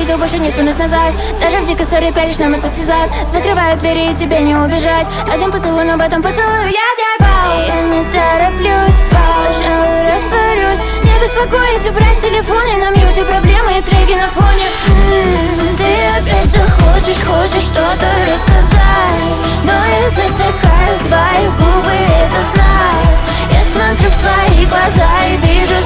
хотел больше не свернуть назад. Даже в дикой ссоре пялишь на мой сексизат. Закрываю двери и тебе не убежать. Один поцелуй, но в этом поцелую я не тороплюсь, пожалуй, растворюсь. Не беспокоить, убрать телефон и на мьюте проблемы и треки на фоне. Ты опять захочешь, хочешь что-то рассказать, но я затыкаю твои губы, это знаю. Я смотрю в твои глаза и вижу